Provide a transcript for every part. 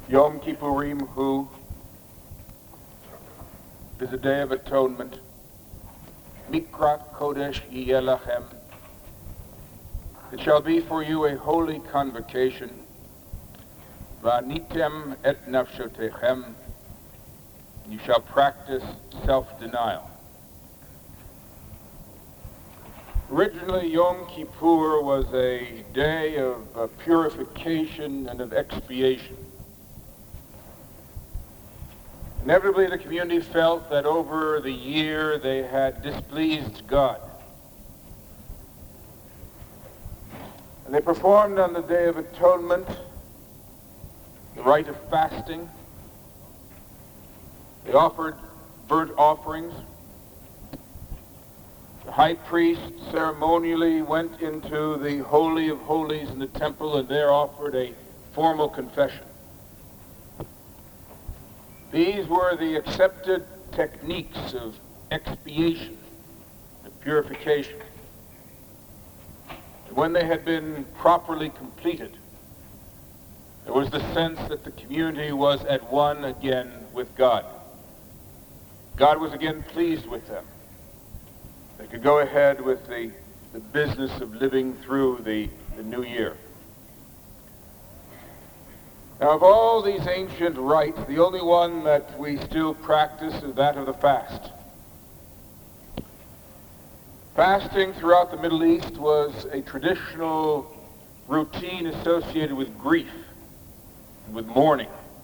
Yom Kippurim Hu is a day of atonement. Mikrat Kodesh Yeh Lachem. It shall be for you a holy convocation. Va'anitem et nafshotechem. You shall practice self-denial. Originally, Yom Kippur was a day of purification and of expiation. Inevitably, the community felt that over the year they had displeased God. And they performed on the Day of Atonement the rite of fasting. They offered burnt offerings. The high priest ceremonially went into the Holy of Holies in the temple and there offered a formal confession. These were the accepted techniques of expiation and purification. And when they had been properly completed, there was the sense that the community was at one again with God. God was again pleased with them. They could go ahead with the business of living through the new year. Now, of all these ancient rites, the only one that we still practice is that of the fast. Fasting throughout the Middle East was a traditional routine associated with grief and with mourning.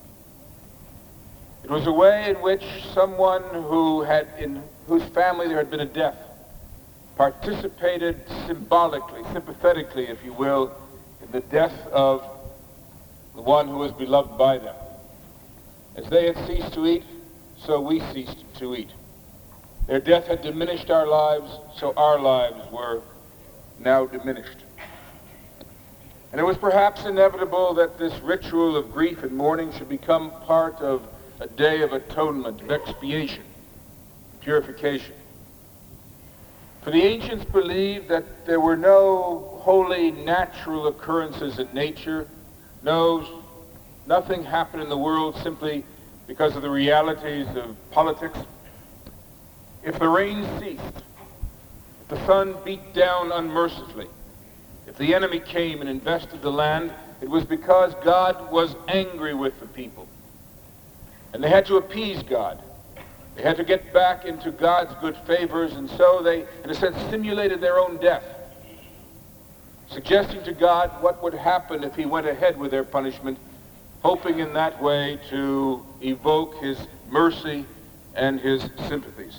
It was a way in which someone in whose family there had been a death participated symbolically, sympathetically, if you will, in the death of the one who was beloved by them. As they had ceased to eat, so we ceased to eat. Their death had diminished our lives, so our lives were now diminished. And it was perhaps inevitable that this ritual of grief and mourning should become part of a day of atonement, of expiation, purification. For the ancients believed that there were no holy natural occurrences in nature. Nothing happened in the world simply because of the realities of politics. If the rain ceased, if the sun beat down unmercifully, if the enemy came and invested the land, it was because God was angry with the people. And they had to appease God. They had to get back into God's good favors, and so they, in a sense, simulated their own death, suggesting to God what would happen if he went ahead with their punishment, hoping in that way to evoke his mercy and his sympathies.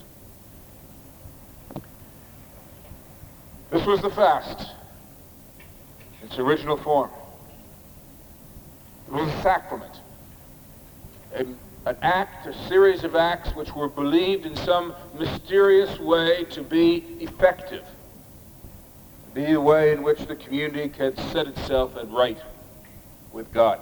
This was the fast, its original form. It was a sacrament, an act, a series of acts which were believed in some mysterious way to be effective. Be the way in which the community can set itself at right with God.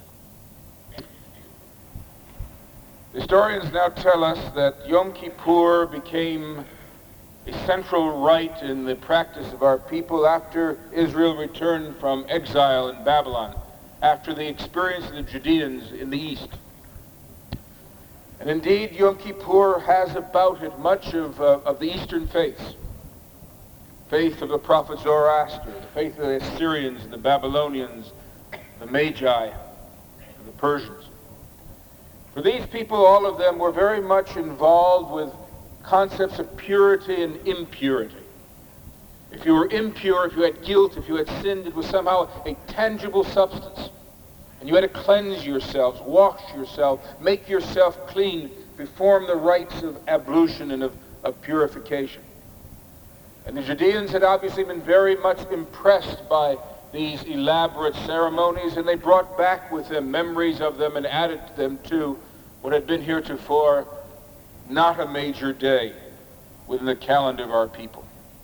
Historians now tell us that Yom Kippur became a central rite in the practice of our people after Israel returned from exile in Babylon, after the experience of the Judeans in the east. And indeed, Yom Kippur has about it much of the Eastern faiths. Faith of the prophet Zoroaster, the faith of the Assyrians and the Babylonians, the Magi, and the Persians. For these people, all of them were very much involved with concepts of purity and impurity. If you were impure, if you had guilt, if you had sinned, it was somehow a tangible substance. And you had to cleanse yourselves, wash yourself, make yourself clean, perform the rites of ablution and of purification. And the Judeans had obviously been very much impressed by these elaborate ceremonies, and they brought back with them memories of them and added them to what had been heretofore not a major day within the calendar of our people.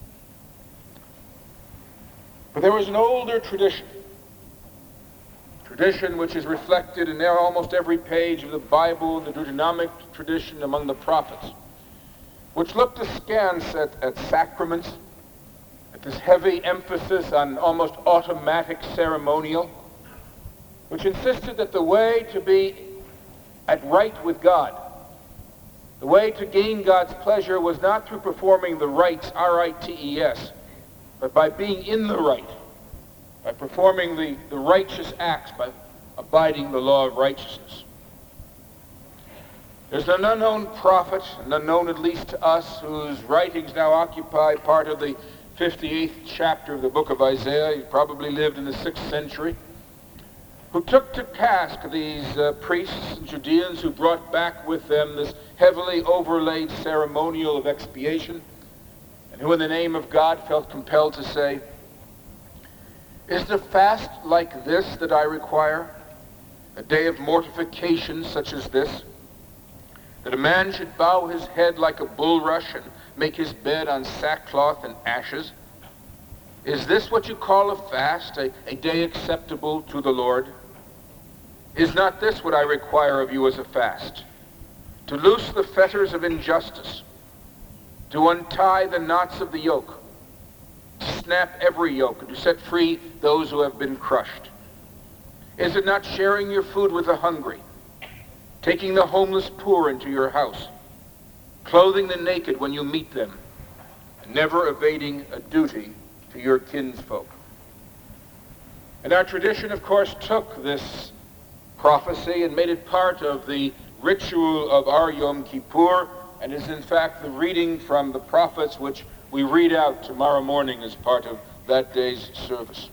But there was an older tradition which is reflected in almost every page of the Bible, the Deuteronomic tradition among the prophets, which looked askance at sacraments, at this heavy emphasis on almost automatic ceremonial. which insisted that the way to be at right with God, the way to gain God's pleasure, was not through performing the rites, R-I-T-E-S, but by being in the right, by performing the righteous acts, by abiding the law of righteousness. There's an unknown prophet, and unknown at least to us, whose writings now occupy part of the 58th chapter of the book of Isaiah. He probably lived in the 6th century, who took to task these priests and Judeans who brought back with them this heavily overlaid ceremonial of expiation, and who in the name of God felt compelled to say, "Is the fast like this that I require, a day of mortification such as this, that a man should bow his head like a bulrush and make his bed on sackcloth and ashes? Is this what you call a fast, a day acceptable to the Lord? Is not this what I require of you as a fast? To loose the fetters of injustice, to untie the knots of the yoke, to snap every yoke, and to set free those who have been crushed? Is it not sharing your food with the hungry, taking the homeless poor into your house, clothing the naked when you meet them, and never evading a duty to your kinsfolk?" And our tradition, of course, took this prophecy and made it part of the ritual of our Yom Kippur, and is in fact the reading from the prophets which we read out tomorrow morning as part of that day's service.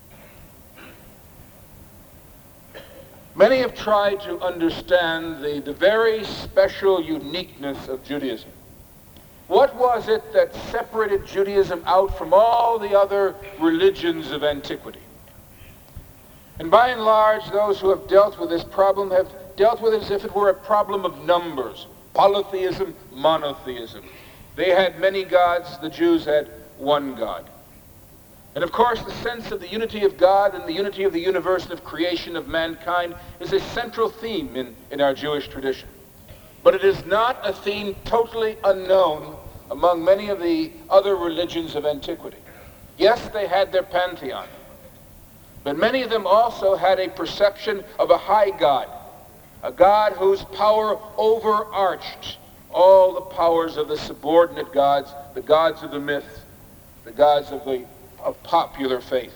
Many have tried to understand the very special uniqueness of Judaism. What was it that separated Judaism out from all the other religions of antiquity? And by and large, those who have dealt with this problem have dealt with it as if it were a problem of numbers. Polytheism, monotheism. They had many gods, the Jews had one God. And of course, the sense of the unity of God and the unity of the universe and of creation of mankind is a central theme in our Jewish tradition. But it is not a theme totally unknown among many of the other religions of antiquity. Yes, they had their pantheon, but many of them also had a perception of a high God, a God whose power overarched all the powers of the subordinate gods, the gods of the myths, the gods of popular faith.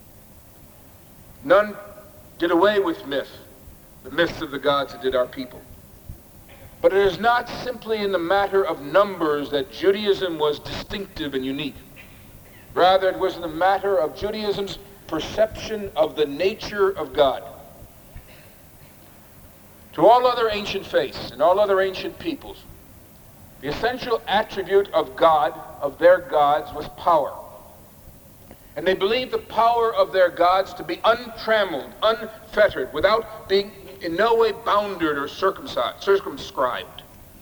None did away with myth, the myths of the gods that did our people. But it is not simply in the matter of numbers that Judaism was distinctive and unique. Rather, it was in the matter of Judaism's perception of the nature of God. To all other ancient faiths and all other ancient peoples, the essential attribute of God, of their gods, was power. And they believed the power of their gods to be untrammeled, unfettered, without being in no way bounded or circumscribed.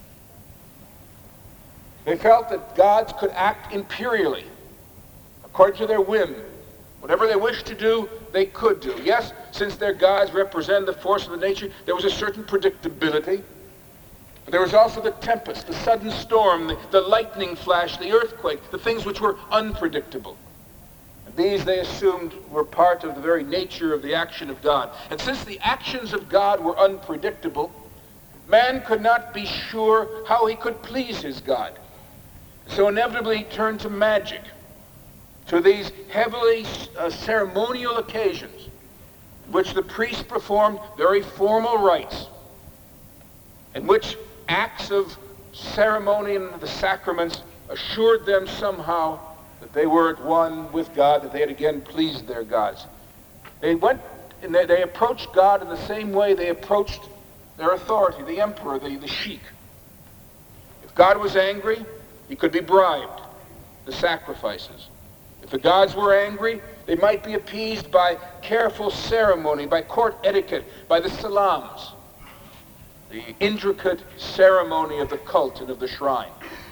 They felt that gods could act imperially, according to their whim. Whatever they wished to do, they could do. Yes, since their gods represent the force of the nature, there was a certain predictability. But there was also the tempest, the sudden storm, the lightning flash, the earthquake, the things which were unpredictable. And these, they assumed, were part of the very nature of the action of God. And since the actions of God were unpredictable, man could not be sure how he could please his God. So inevitably he turned to magic, to these heavily ceremonial occasions in which the priests performed very formal rites, in which acts of ceremony and the sacraments assured them somehow that they were at one with God, that they had again pleased their gods. They went and they approached God in the same way they approached their authority, the emperor, the sheik. If God was angry, he could be bribed, the sacrifices. If the gods were angry, they might be appeased by careful ceremony, by court etiquette, by the salams, the intricate ceremony of the cult and of the shrine.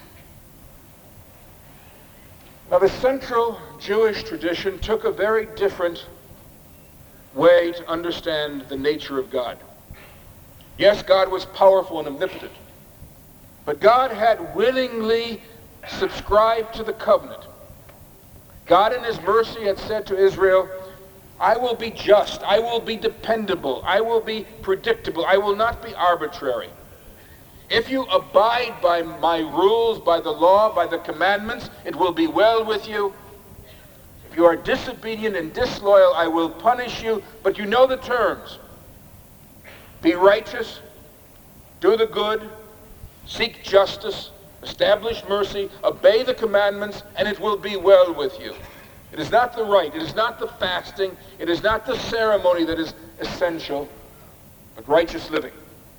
Now, the central Jewish tradition took a very different way to understand the nature of God. Yes, God was powerful and omnipotent, but God had willingly subscribed to the covenant. God in his mercy had said to Israel, I will be just. I will be dependable. I will be predictable. I will not be arbitrary. If you abide by my rules, by the law, by the commandments, it will be well with you. If you are disobedient and disloyal, I will punish you, but you know the terms. Be righteous, do the good, seek justice, establish mercy, obey the commandments, and it will be well with you. It is not the rite, it is not the fasting, it is not the ceremony that is essential, but righteous living.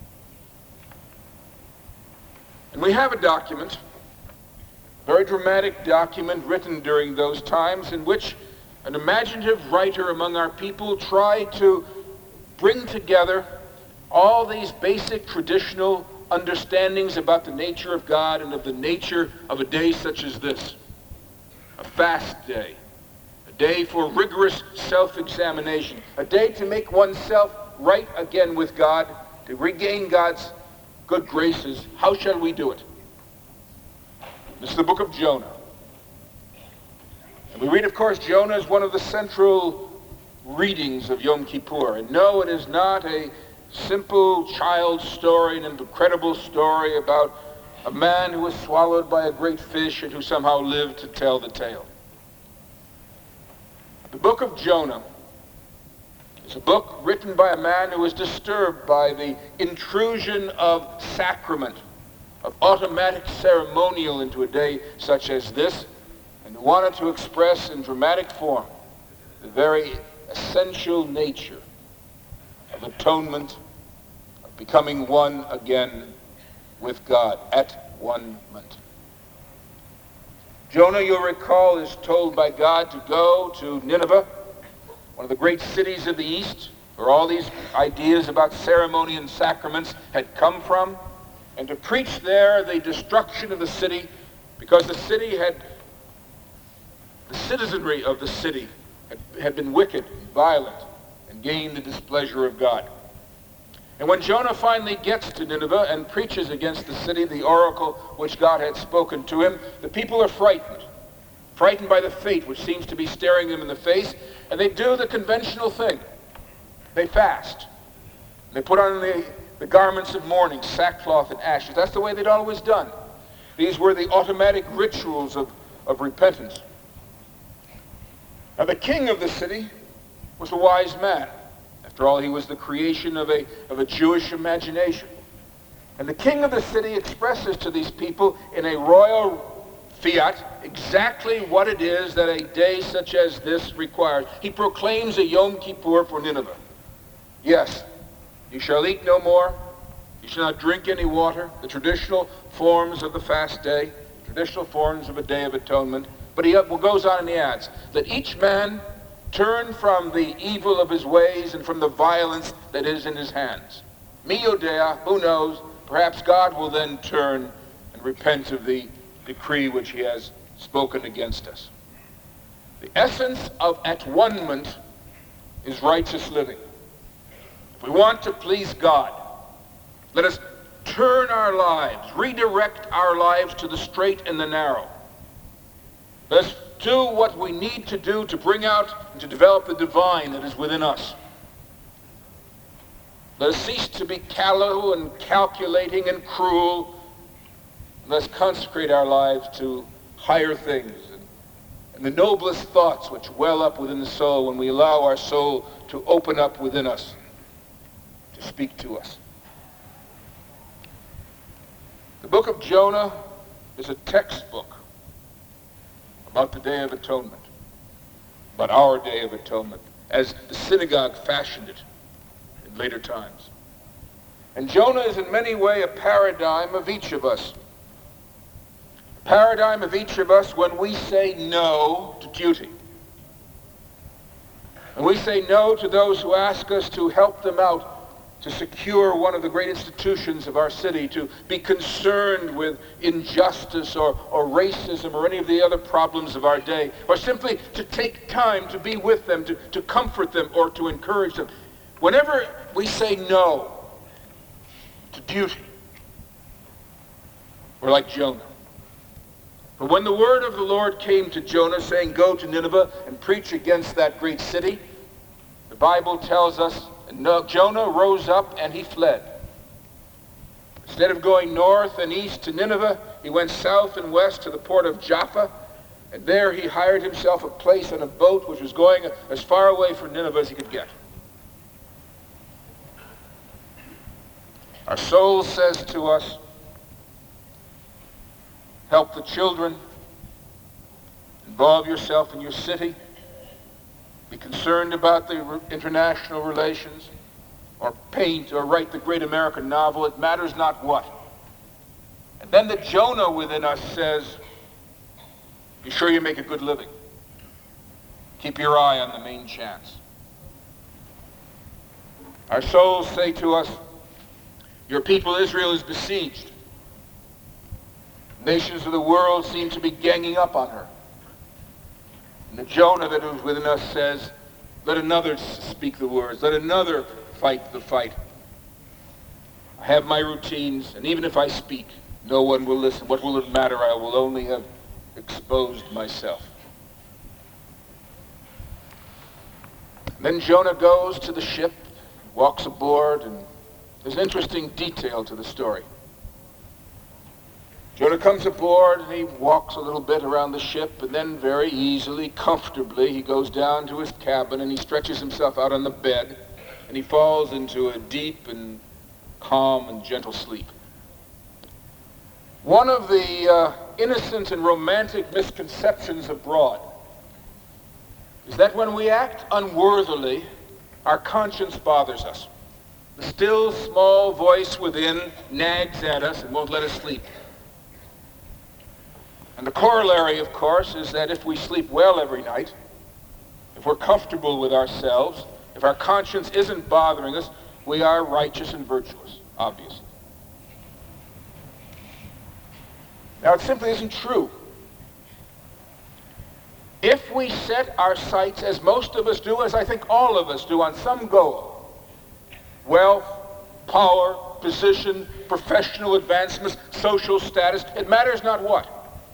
And we have a document, a very dramatic document written during those times in which an imaginative writer among our people tried to bring together all these basic traditional understandings about the nature of God and of the nature of a day such as this. A fast day. A day for rigorous self-examination. A day to make oneself right again with God, to regain God's good graces. How shall we do it? This is the book of Jonah. And we read, of course, Jonah is one of the central readings of Yom Kippur. And no, it is not a simple child's story, an incredible story about a man who was swallowed by a great fish and who somehow lived to tell the tale. The book of Jonah is a book written by a man who was disturbed by the intrusion of sacrament, of automatic ceremonial into a day such as this, and who wanted to express in dramatic form the very essential nature of atonement, of becoming one again with God, at one-ment. Jonah, you'll recall, is told by God to go to Nineveh, one of the great cities of the East, where all these ideas about ceremony and sacraments had come from, and to preach there the destruction of the city, because the citizenry of the city had been wicked and violent and gained the displeasure of God. And when Jonah finally gets to Nineveh and preaches against the city, the oracle which God had spoken to him, the people are frightened by the fate which seems to be staring them in the face, and they do the conventional thing. They fast. They put on the garments of mourning, sackcloth and ashes. That's the way they'd always done. These were the automatic rituals of repentance. Now the king of the city was a wise man. After all, he was the creation of a Jewish imagination. And the king of the city expresses to these people in a royal fiat exactly what it is that a day such as this requires. He proclaims a Yom Kippur for Nineveh. Yes, you shall eat no more, you shall not drink any water, the traditional forms of the fast day, traditional forms of a day of atonement. But he goes on and he adds, that each man turn from the evil of his ways and from the violence that is in his hands. Mi yodea, who knows, perhaps God will then turn and repent of the decree which he has spoken against us. The essence of at-one-ment is righteous living. If we want to please God, let us turn our lives, redirect our lives to the straight and the narrow. Let us do what we need to do to bring out and to develop the divine that is within us. Let us cease to be callow and calculating and cruel. Let us consecrate our lives to higher things and the noblest thoughts which well up within the soul when we allow our soul to open up within us, to speak to us. The book of Jonah is a textbook about the Day of Atonement, about our Day of Atonement, as the synagogue fashioned it in later times. And Jonah is in many ways a paradigm of each of us. A paradigm of each of us when we say no to duty. And we say no to those who ask us to help them out to secure one of the great institutions of our city, to be concerned with injustice or racism or any of the other problems of our day, or simply to take time to be with them, to comfort them or to encourage them. Whenever we say no to duty, we're like Jonah. But when the word of the Lord came to Jonah saying, go to Nineveh and preach against that great city, Bible tells us Jonah rose up and he fled. Instead of going north and east to Nineveh, he went south and west to the port of Jaffa, and there he hired himself a place on a boat which was going as far away from Nineveh as he could get. Our soul says to us, help the children, involve yourself in your city, be concerned about the international relations, or paint or write the great American novel, it matters not what. And then the Jonah within us says, be sure you make a good living. Keep your eye on the main chance. Our souls say to us, your people Israel is besieged. Nations of the world seem to be ganging up on her. And the Jonah that is within us says, let another speak the words, let another fight the fight. I have my routines, and even if I speak, no one will listen. What will it matter? I will only have exposed myself. Then Jonah goes to the ship, walks aboard, and there's an interesting detail to the story. Jonah comes aboard and he walks a little bit around the ship, and then very easily, comfortably, he goes down to his cabin and he stretches himself out on the bed and he falls into a deep and calm and gentle sleep. One of the innocent and romantic misconceptions abroad is that when we act unworthily, our conscience bothers us. The still small voice within nags at us and won't let us sleep. And the corollary, of course, is that if we sleep well every night, if we're comfortable with ourselves, if our conscience isn't bothering us, we are righteous and virtuous, obviously. Now, it simply isn't true. If we set our sights, as most of us do, as I think all of us do, on some goal, wealth, power, position, professional advancements, social status, it matters not what.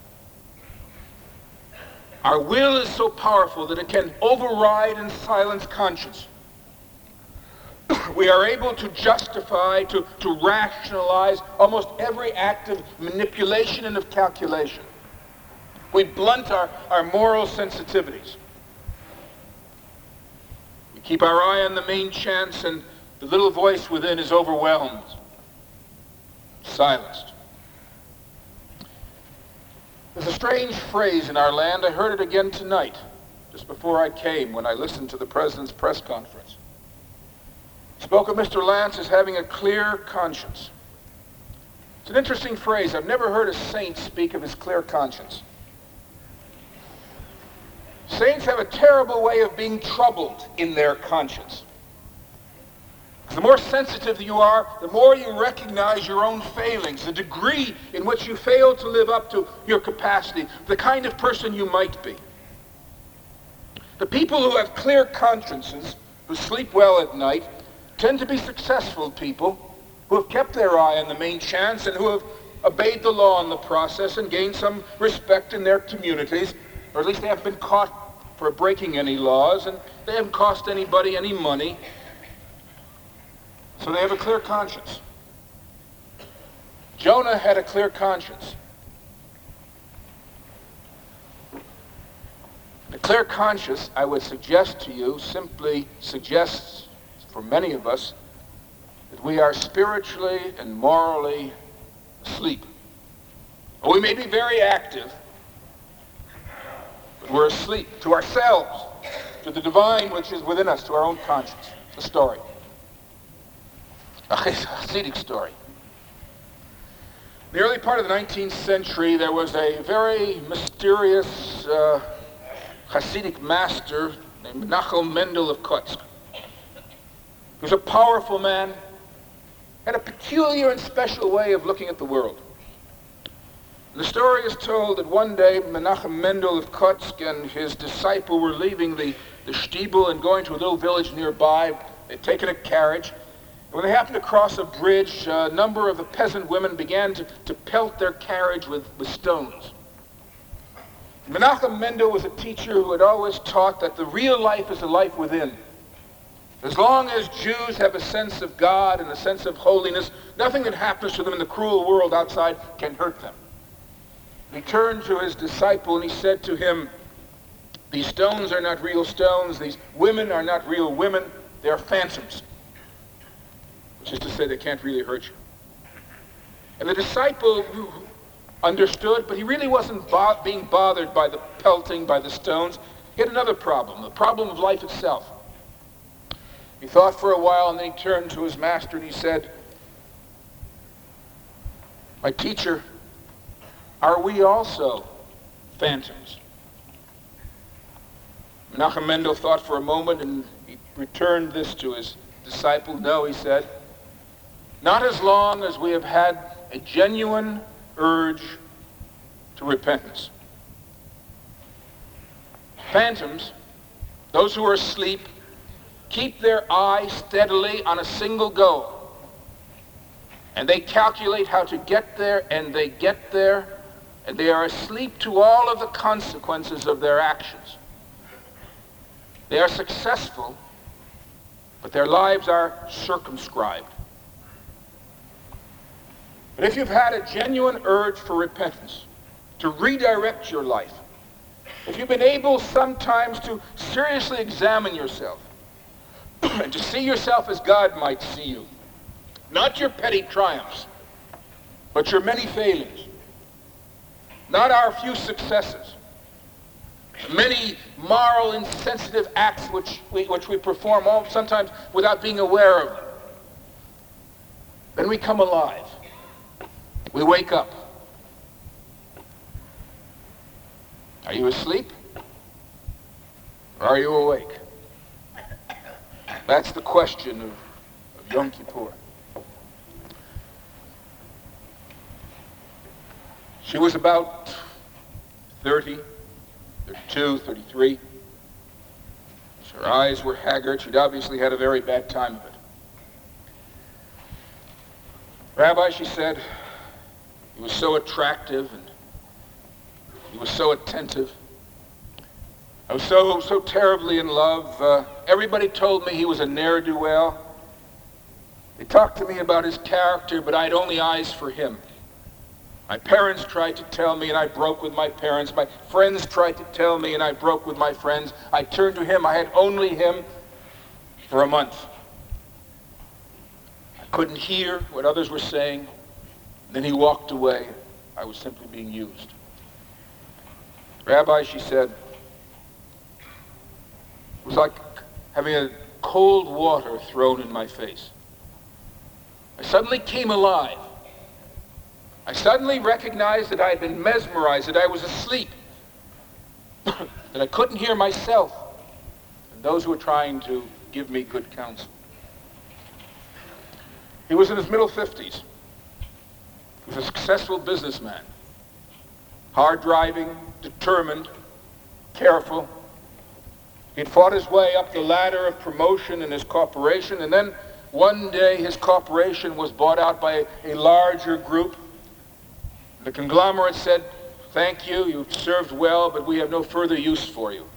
Our will is so powerful that it can override and silence conscience. We are able to justify, to rationalize almost every act of manipulation and of calculation. We blunt our moral sensitivities. We keep our eye on the main chance, and the little voice within is overwhelmed, silenced. There's a strange phrase in our land. I heard it again tonight, just before I came, when I listened to the president's press conference. He spoke of Mr. Lance as having a clear conscience. It's an interesting phrase. I've never heard a saint speak of his clear conscience. Saints have a terrible way of being troubled in their conscience. The more sensitive you are, the more you recognize your own failings, the degree in which you fail to live up to your capacity, the kind of person you might be. The people who have clear consciences, who sleep well at night, tend to be successful people who have kept their eye on the main chance and who have obeyed the law in the process and gained some respect in their communities, or at least they haven't been caught for breaking any laws, and they haven't cost anybody any money. So they have a clear conscience. Jonah had a clear conscience. A clear conscience, I would suggest to you, simply suggests for many of us that we are spiritually and morally asleep. We may be very active, but we're asleep to ourselves, to the divine which is within us, to our own conscience. The story. A Hasidic story. In the early part of the 19th century, there was a very mysterious Hasidic master named Menachem Mendel of Kotsk. He was a powerful man, had a peculiar and special way of looking at the world. The story is told that one day Menachem Mendel of Kotsk and his disciple were leaving the Stiebel and going to a little village nearby. They'd taken a carriage. When they happened to cross a bridge, a number of the peasant women began to pelt their carriage with stones. Menachem Mendel was a teacher who had always taught that the real life is a life within. As long as Jews have a sense of God and a sense of holiness, nothing that happens to them in the cruel world outside can hurt them. He turned to his disciple and he said to him, "These stones are not real stones. These women are not real women. They are phantoms." Which is to say, they can't really hurt you. And the disciple understood, but he really wasn't being bothered by the pelting, by the stones. He had another problem, the problem of life itself. He thought for a while, and then he turned to his master and he said, "My teacher, are we also phantoms?" Menachem Mendel thought for a moment and he returned this to his disciple. "No," he said, "not as long as we have had a genuine urge to repentance. Phantoms, those who are asleep, keep their eye steadily on a single goal. And they calculate how to get there, and they get there, and they are asleep to all of the consequences of their actions. They are successful, but their lives are circumscribed. But if you've had a genuine urge for repentance, to redirect your life, if you've been able sometimes to seriously examine yourself, and to see yourself as God might see you, not your petty triumphs, but your many failings, not our few successes, many moral insensitive acts which we perform sometimes without being aware of them, then we come alive. We wake up. Are you asleep? Or are you awake? That's the question of Yom Kippur. She was about 30, 32, 33. Her eyes were haggard. She'd obviously had a very bad time of it. "Rabbi," she said, "he was so attractive and he was so attentive. I was so terribly in love. Everybody told me he was a ne'er-do-well. They talked to me about his character, but I had only eyes for him. My parents tried to tell me, and I broke with my parents. My friends tried to tell me, and I broke with my friends. I turned to him. I had only him for a month. I couldn't hear what others were saying. Then he walked away. I was simply being used." "Rabbi," she said, "it was like having a cold water thrown in my face. I suddenly came alive. I suddenly recognized that I had been mesmerized, that I was asleep, that I couldn't hear myself and those who were trying to give me good counsel." He was in his middle 50s. He was a successful businessman, hard driving, determined, careful. He'd fought his way up the ladder of promotion in his corporation, and then one day his corporation was bought out by a larger group. The conglomerate said, "Thank you, you've served well, but we have no further use for you."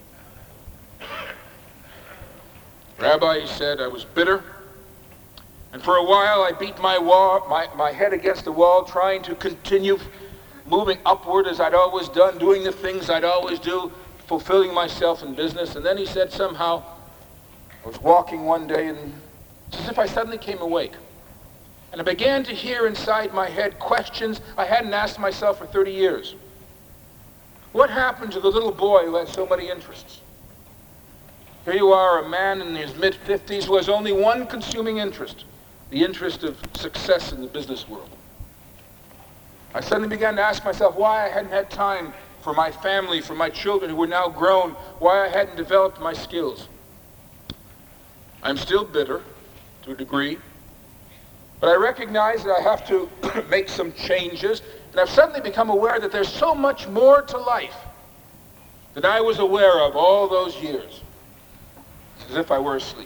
"Rabbi," he said, "I was bitter, and for a while I beat my head against the wall, trying to continue moving upward as I'd always done, doing the things I'd always do, fulfilling myself in business." And then he said, "Somehow, I was walking one day, and it's as if I suddenly came awake. And I began to hear inside my head questions I hadn't asked myself for 30 years. What happened to the little boy who had so many interests? Here you are, a man in his mid-50s who has only one consuming interest, the interest of success in the business world. I suddenly began to ask myself why I hadn't had time for my family, for my children who were now grown, why I hadn't developed my skills. I'm still bitter, to a degree, but I recognize that I have to make some changes, and I've suddenly become aware that there's so much more to life than I was aware of all those years. It's as if I were asleep.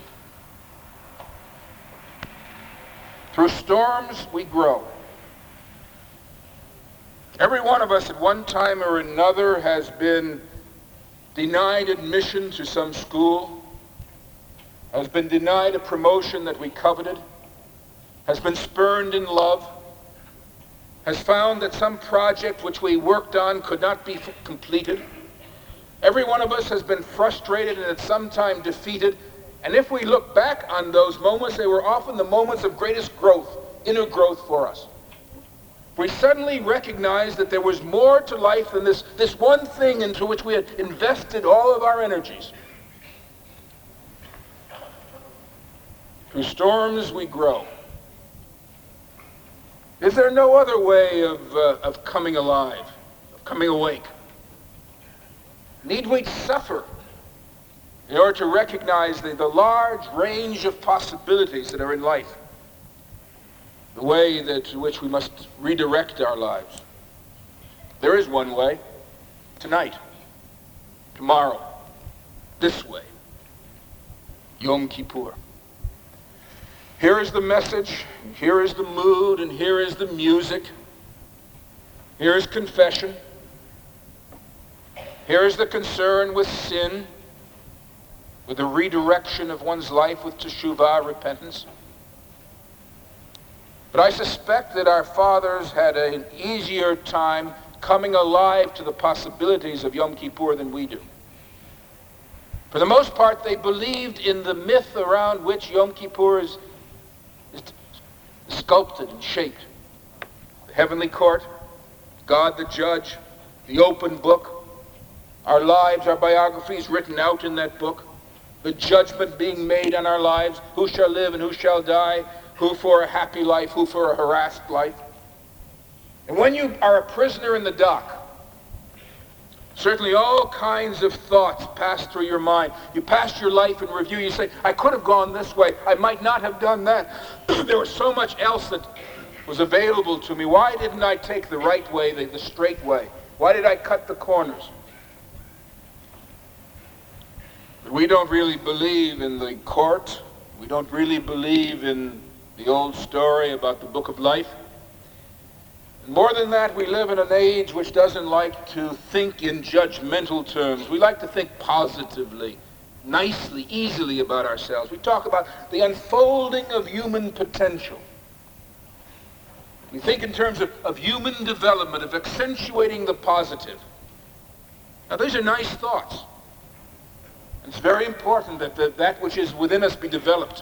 Through storms, we grow. Every one of us at one time or another has been denied admission to some school, has been denied a promotion that we coveted, has been spurned in love, has found that some project which we worked on could not be completed. Every one of us has been frustrated and at some time defeated. And if we look back on those moments, they were often the moments of greatest growth, inner growth for us. We suddenly recognized that there was more to life than this one thing into which we had invested all of our energies. Through storms we grow. Is there no other way of coming alive, of coming awake? Need we suffer in order to recognize the large range of possibilities that are in life? The way to which we must redirect our lives. There is one way. Tonight. Tomorrow. This way. Yom Kippur. Here is the message, here is the mood, and here is the music. Here is confession. Here is the concern with sin, with the redirection of one's life with teshuvah, repentance. But I suspect that our fathers had an easier time coming alive to the possibilities of Yom Kippur than we do. For the most part, they believed in the myth around which Yom Kippur is sculpted and shaped. The heavenly court, God the judge, the open book, our lives, our biographies written out in that book, the judgment being made on our lives, who shall live and who shall die, who for a happy life, who for a harassed life. And when you are a prisoner in the dock, certainly all kinds of thoughts pass through your mind. You pass your life in review. You say, I could have gone this way. I might not have done that. There was so much else that was available to me. Why didn't I take the right way, the straight way? Why did I cut the corners? But we don't really believe in the court. We don't really believe in the old story about the book of life. More than that, we live in an age which doesn't like to think in judgmental terms. We like to think positively, nicely, easily about ourselves. We talk about the unfolding of human potential. We think in terms of human development, of accentuating the positive. Now, these are nice thoughts. It's very important that that which is within us be developed.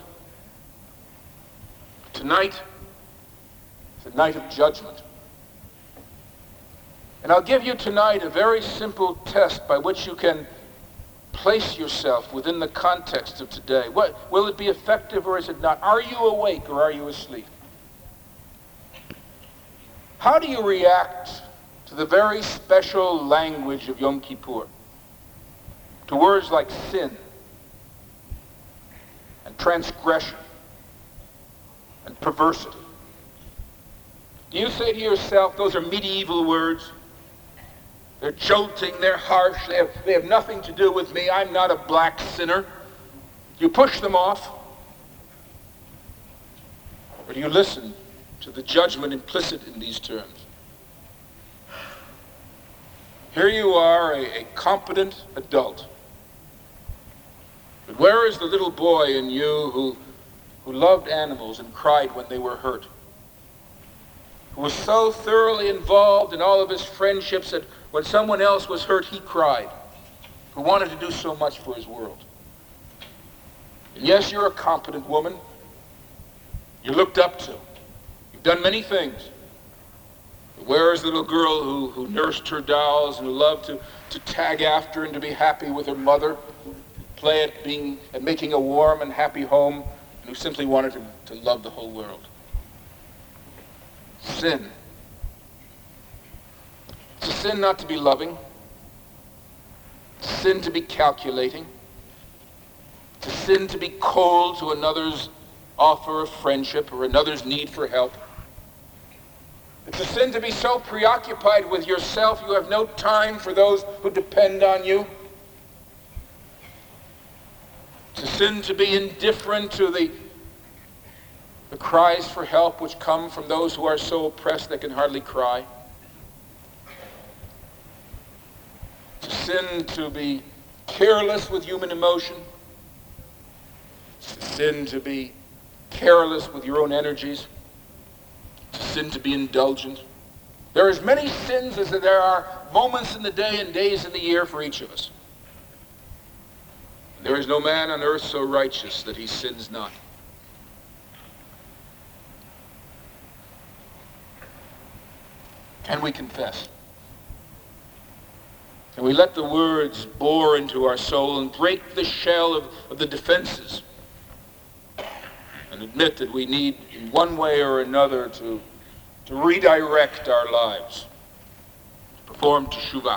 Tonight is a night of judgment. And I'll give you tonight a very simple test by which you can place yourself within the context of today. Will it be effective or is it not? Are you awake or are you asleep? How do you react to the very special language of Yom Kippur? To words like sin and transgression and perversity. Do you say to yourself, those are medieval words? They're jolting, they're harsh, they have nothing to do with me, I'm not a black sinner. You push them off? Or do you listen to the judgment implicit in these terms? Here you are, a competent adult. But where is the little boy in you who loved animals and cried when they were hurt? Who was so thoroughly involved in all of his friendships that when someone else was hurt, he cried. Who wanted to do so much for his world. And yes, you're a competent woman. You're looked up to. You've done many things. But where is the little girl who nursed her dolls and who loved to tag after and to be happy with her mother? Play at making a warm and happy home, and who simply wanted to love the whole world. Sin. It's a sin not to be loving. It's a sin to be calculating. It's a sin to be cold to another's offer of friendship or another's need for help. It's a sin to be so preoccupied with yourself you have no time for those who depend on you. It's a sin to be indifferent to the cries for help which come from those who are so oppressed they can hardly cry. It's a sin to be careless with human emotion. It's a sin to be careless with your own energies. It's a sin to be indulgent. There are as many sins as there are moments in the day and days in the year for each of us. There is no man on earth so righteous that he sins not. Can we confess? Can we let the words bore into our soul and break the shell of the defenses and admit that we need, in one way or another, to redirect our lives, to perform teshuvah?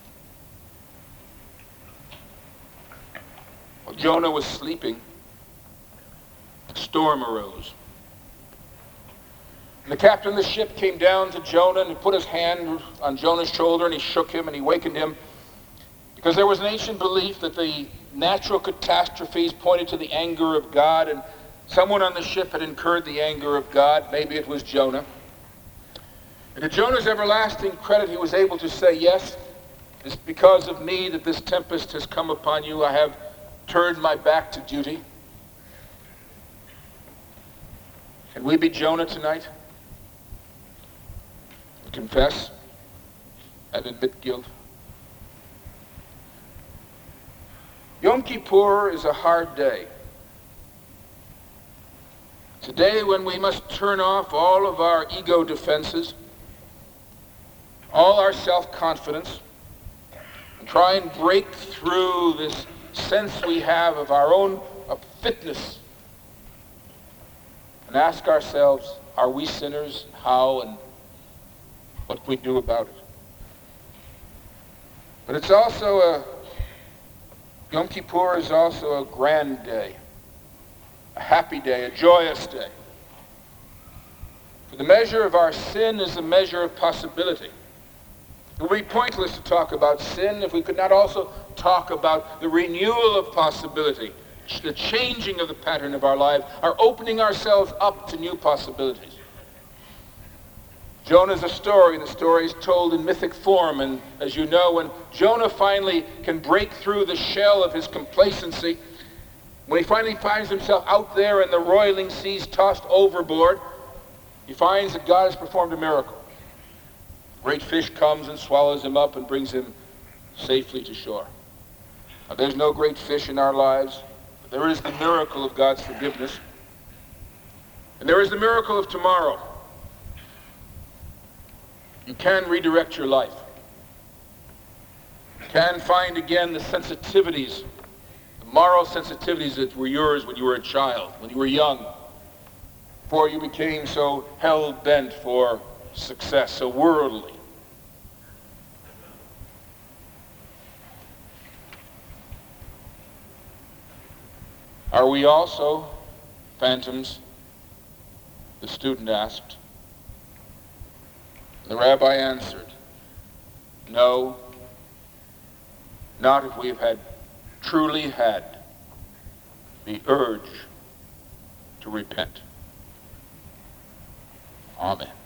While Jonah was sleeping, a storm arose. And the captain of the ship came down to Jonah and he put his hand on Jonah's shoulder and he shook him and he wakened him, because there was an ancient belief that the natural catastrophes pointed to the anger of God, and someone on the ship had incurred the anger of God. Maybe it was Jonah. And to Jonah's everlasting credit, he was able to say, yes, it's because of me that this tempest has come upon you. I have turned my back to duty. Can we be Jonah tonight? Confess and admit guilt. Yom Kippur is a hard day. It's a day when we must turn off all of our ego defenses, all our self-confidence, and try and break through this sense we have of our own fitness, and ask ourselves, are we sinners? How and what can we do about it? But it's also Yom Kippur is also a grand day, a happy day, a joyous day. For the measure of our sin is a measure of possibility. It would be pointless to talk about sin if we could not also talk about the renewal of possibility, the changing of the pattern of our lives, our opening ourselves up to new possibilities. Jonah is a story. The story is told in mythic form, and as you know, when Jonah finally can break through the shell of his complacency, when he finally finds himself out there in the roiling seas, tossed overboard, he finds that God has performed a miracle. A great fish comes and swallows him up and brings him safely to shore. Now, there's no great fish in our lives, but there is the miracle of God's forgiveness. And there is the miracle of tomorrow. You can redirect your life. You can find again the sensitivities, the moral sensitivities that were yours when you were a child, when you were young, before you became so hell-bent for success, so worldly. Are we also phantoms? The student asked. The rabbi answered, no, not if we've truly had the urge to repent. Amen.